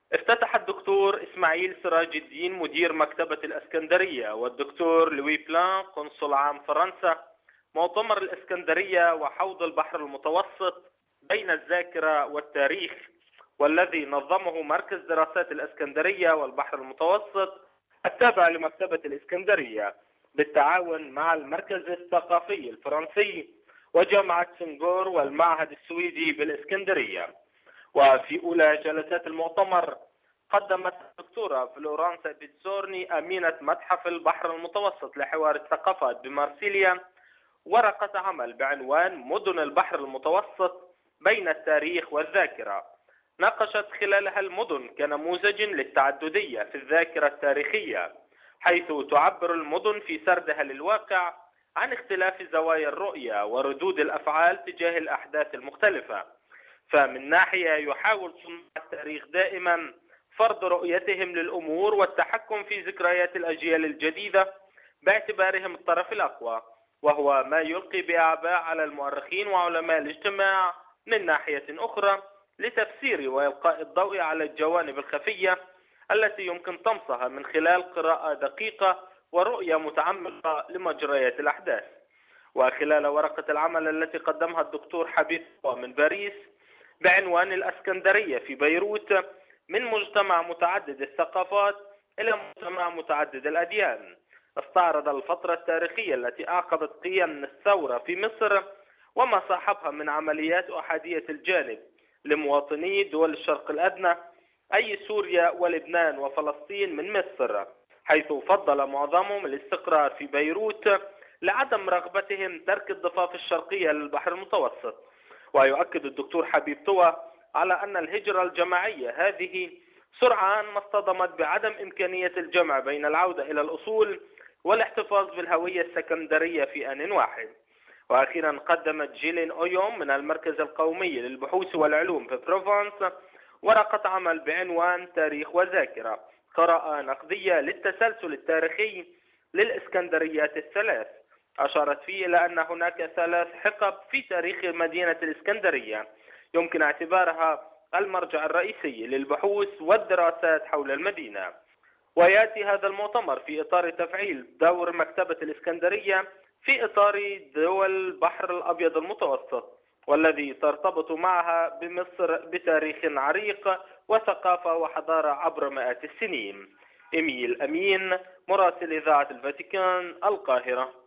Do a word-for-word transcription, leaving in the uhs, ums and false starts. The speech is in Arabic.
افتتح الدكتور إسماعيل سراج الدين مدير مكتبة الإسكندرية والدكتور لوي بلان قنصل عام فرنسا مؤتمر الإسكندرية وحوض البحر المتوسط بين الذاكرة والتاريخ، والذي نظمه مركز دراسات الإسكندرية والبحر المتوسط التابع لمكتبة الإسكندرية بالتعاون مع المركز الثقافي الفرنسي وجامعة سنغور والمعهد السويدي بالإسكندرية. وفي أولى جلسات المؤتمر قدمت الدكتورة فلورانسا بيتزورني أمينة متحف البحر المتوسط لحوار الثقافات بمارسيليا ورقة عمل بعنوان مدن البحر المتوسط بين التاريخ والذاكرة، ناقشت خلالها المدن كنموذج للتعددية في الذاكرة التاريخية، حيث تعبر المدن في سردها للواقع عن اختلاف زوايا الرؤية وردود الأفعال تجاه الأحداث المختلفة. فمن ناحية يحاول صناع التاريخ دائما فرض رؤيتهم للأمور والتحكم في ذكريات الأجيال الجديدة باعتبارهم الطرف الأقوى، وهو ما يلقي بأعباء على المؤرخين وعلماء الاجتماع من ناحية أخرى لتفسير وإلقاء الضوء على الجوانب الخفية التي يمكن طمسها من خلال قراءة دقيقة ورؤية متعمقة لمجريات الأحداث. وخلال ورقة العمل التي قدمها الدكتور حبيب من باريس بعنوان الإسكندرية في بيروت من مجتمع متعدد الثقافات إلى مجتمع متعدد الأديان، استعرض الفترة التاريخية التي أعقبت قيام الثورة في مصر وما صاحبها من عمليات أحادية الجانب لمواطني دول الشرق الأدنى أي سوريا ولبنان وفلسطين من مصر، حيث فضل معظمهم الاستقرار في بيروت لعدم رغبتهم ترك الضفاف الشرقية للبحر المتوسط. ويؤكد الدكتور حبيب طوى على أن الهجرة الجماعية هذه سرعان ما اصطدمت بعدم إمكانية الجمع بين العودة إلى الأصول والاحتفاظ بالهوية السكندرية في آن واحد. وأخيرا قدمت جيلين أويوم من المركز القومي للبحوث والعلوم في بروفانس ورقة عمل بعنوان تاريخ وذاكرة، قراءة نقدية للتسلسل التاريخي للإسكندريات الثلاث، أشارت فيه إلى أن هناك ثلاث حقب في تاريخ مدينة الإسكندرية يمكن اعتبارها المرجع الرئيسي للبحوث والدراسات حول المدينة. ويأتي هذا المؤتمر في إطار تفعيل دور مكتبة الإسكندرية في إطار دول البحر الأبيض المتوسط، والذي ترتبط معها بمصر بتاريخ عريق وثقافة وحضارة عبر مئات السنين. إيميل أمين، مراسل إذاعة الفاتيكان، القاهرة.